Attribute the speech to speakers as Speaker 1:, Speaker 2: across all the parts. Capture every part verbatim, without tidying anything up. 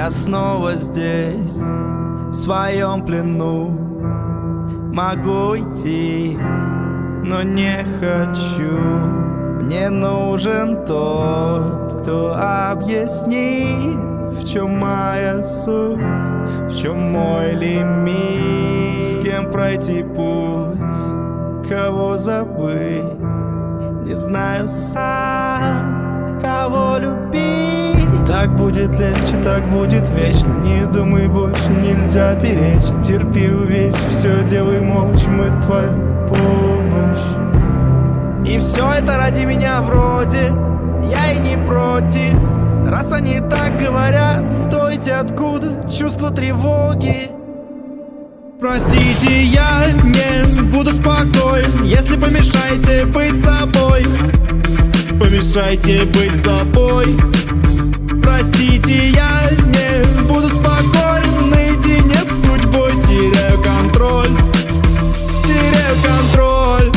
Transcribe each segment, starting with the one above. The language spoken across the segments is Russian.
Speaker 1: Я снова здесь, в своем плену. Могу идти, но не хочу. Мне нужен тот, кто объяснит, в чем моя суть, в чем мой лимит. С кем пройти путь, кого забыть, не знаю сам, кого любить. Так будет легче, так будет вечно. Не думай больше, нельзя беречь. Терпи, увечь, все делай молча, мы твоя помощь. И все это ради меня вроде, я и не против. Раз они так говорят, стойте, откуда чувство тревоги. Простите, я не буду спокоен, если помешаете быть собой. Помешайте быть собой. Простите, я не буду спокоен, наедине с судьбой. Теряю контроль, теряю контроль.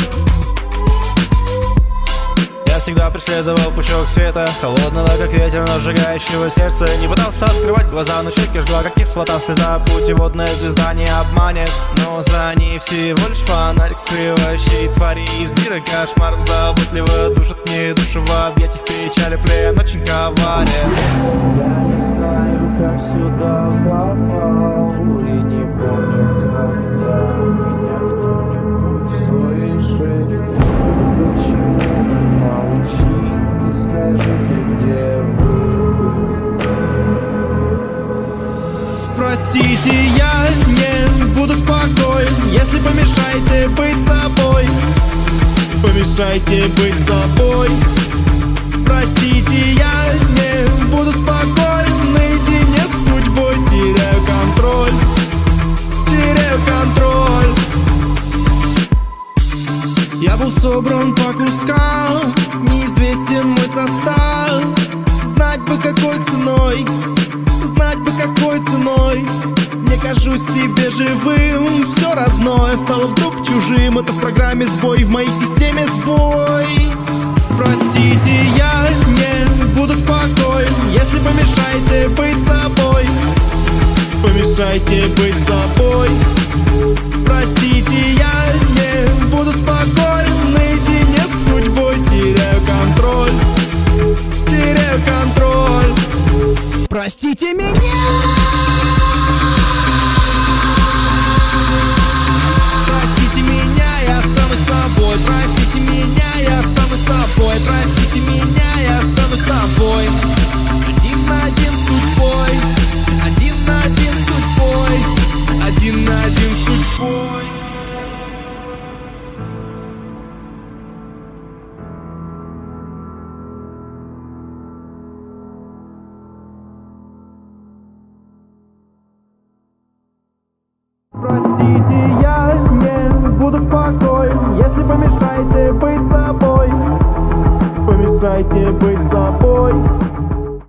Speaker 1: Я всегда преследовал пучок света, холодного, как ветер, но сжигающего сердце. Не пытался открывать глаза, но щеки жгла, как кислота, слеза. Путеводная звезда не обманет, но за ней всего лишь фонарик, скрывающий твари из мира кошмаров. Заботливо душат мне душу в объятиях печали, плен очень коварен. Я не знаю, как сюда попал, и не помню, когда меня кто-нибудь в своей жизни. Почему вы молчите, скажите, где вы? Простите, я не буду спокоен, если помешаете быть собой. Помешайте быть собой. Простите, я не буду спокоен, наедине с судьбой. Теряю контроль, теряю контроль. Я был собран по кускам, неизвестен мой состав. Знать бы какой ценой, знать бы какой ценой. Не кажусь себе живым, все родное стало вдруг чужим. Это в программе сбой, в моей системе сбой. Простите, я не буду спокоен, если помешаете быть собой. Помешайте быть собой. Простите, я не буду спокоен, наедине с судьбой. Теряю контроль, теряю контроль. Простите меня. Простите меня, я останусь собой. Простите меня, я останусь собой. Простите меня, я останусь собой. Один на один с судьбой. Один на один с судьбой. Один на один с судьбой. Простите,